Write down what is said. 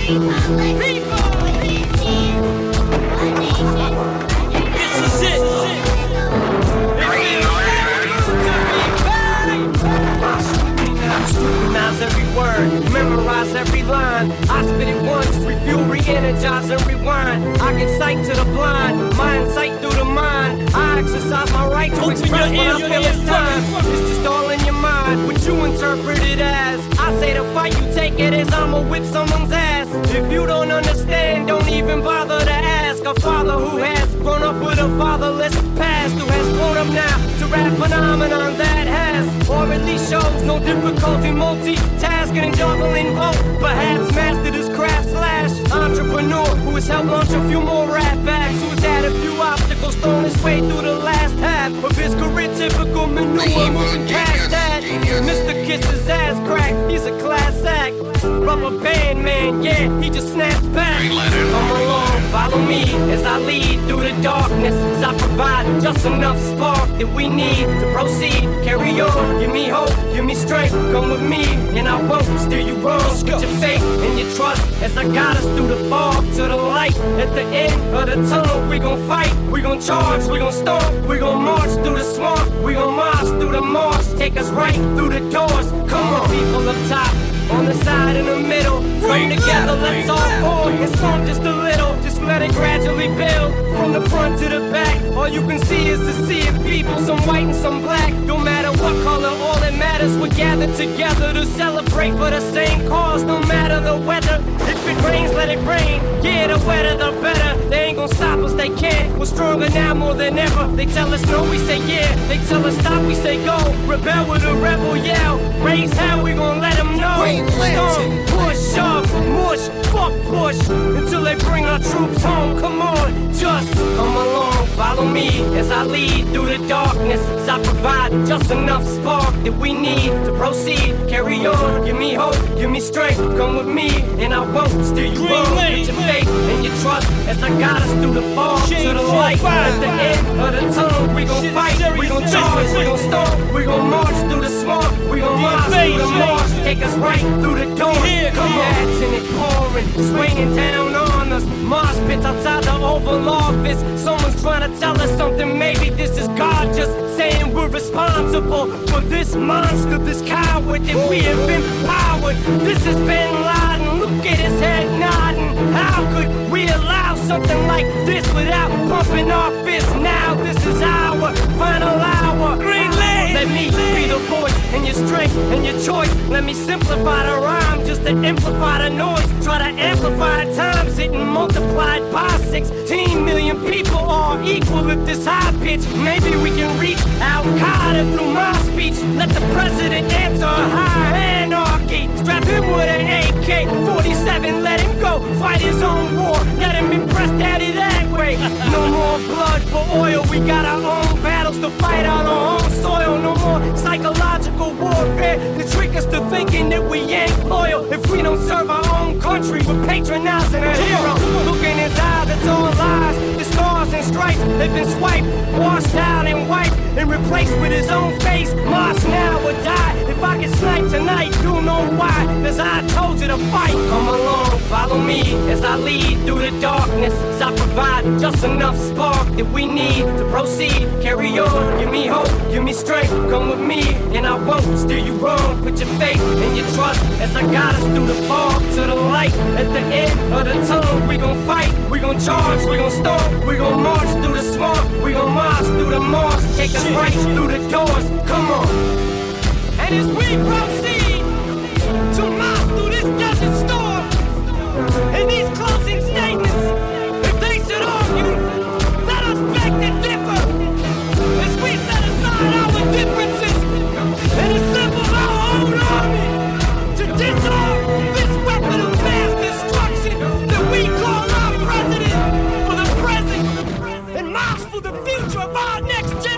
This is it. Scrutinize every word, memorize every line. I spit it once, refuel, re-energize and rewind. I get sight to the blind, mind sight through the mind. I exercise my right to express what I feel it's time. It's just all in your mind, what you interpret it as. I say the fight, you take it as I'ma whip someone's ass. If you don't understand, don't even bother to ask. A father who has grown up with a fatherless past, who has grown up now to rap phenomenon that has, or at least shows no difficulty multitasking and juggling both. Perhaps mastered his craft slash entrepreneur who has helped launch a few more rap acts, who has had a few obstacles thrown his way through the last half of his career. Typical manure moving past that. Mr. Kisses ass crack, he's a class act. Rubber band man, yeah, he just snaps back. Come along, follow me as I lead through the darkness, as I provide just enough spark that we need to proceed. Carry on, give me hope, give me strength. Come with me and I won't steer you wrong. Put your faith and your trust as I guide us through the fog to the light. At the end of the tunnel, we gon' fight, we gon' charge, we gon' stomp, we gon' march through the swamp, we gon' march through the marsh. Take us right through the doors. Come on, people up top, on the side, in the middle. Come together, let's all pour and storm just a little. Just let it gradually build from the front to the back. All you can see is the sea of people, some white and some black. No matter what color, all that matters, we're gathered together to celebrate for the same cause. No matter the weather, if it rains, let it rain. Yeah, the wetter, the better. They ain't gon' stop us, they can't. We're stronger now more than ever. They tell us no, we say yeah. They tell us stop, we say go. Rebel with a rebel yell. Raise hell, we gon' let them know. Storm, push up, mush, fuck push, until they bring our troops home. Come on, just come along, follow me as I lead through the darkness, as I provide just enough spark that we need to proceed. Carry on, give me hope, give me strength. Come with me and I won't steer you wrong. Put your faith and your trust as I guide us through the fog to the light. At the end of the tunnel, we gon' fight, we gon' charge, we gon' storm, we gon' march through the swamp, we gon' march through the marsh. Take us right through the door. Come on, and it pouring, swinging down on us. Mosh pits outside the Oval Office. Someone's trying to tell us something. Maybe this is God just saying we're responsible for this monster, this coward that we have empowered. This is Bin Laden. Look at his head nodding. How could we allow something like this without pumping our fists? Now this is our final hour. Green Lane. Let me be the voice and your strength and your choice. Let me simplify the rhyme just to amplify the noise. Try to amplify the times it and multiplied by 16 million people are equal at this high pitch. Maybe we can reach Al-Qaeda through my speech. Let the president answer high anarchy. Strap him with an AK-47, let him go fight his own war. Let him impress daddy that way. No more blood for oil, we got our own battles to fight on our own soil. No more psychological warfare to trick us to thinking that we ain't loyal. If we don't serve our own country, we're patronizing a hero. Look in his eyes, it's all lies. The stars and stripes, they've been swiped, washed out and wiped, and replaced with his own face. Moss now or die. If I get sniped tonight, you'll know why. As I told you to fight. Come along, follow me as I lead through the darkness, as I provide just enough spark that we need to proceed. Carry on, give me hope, give me strength. Come with me and I won't steer you wrong. Put your faith and your trust as I guide us through the fog to the light. At the end of the tunnel, we gon' fight, we gon' charge, we gon' storm, we gon' march through the swamp, we gon' march through the marsh. Take us right through the doors, come on. And as we proceed to march through this desert storm, in these closing statements, if they should argue, let us beg to differ, as we set aside our differences and assemble our own army to disarm this weapon of mass destruction that we call our president for the present and march for the future of our next generation.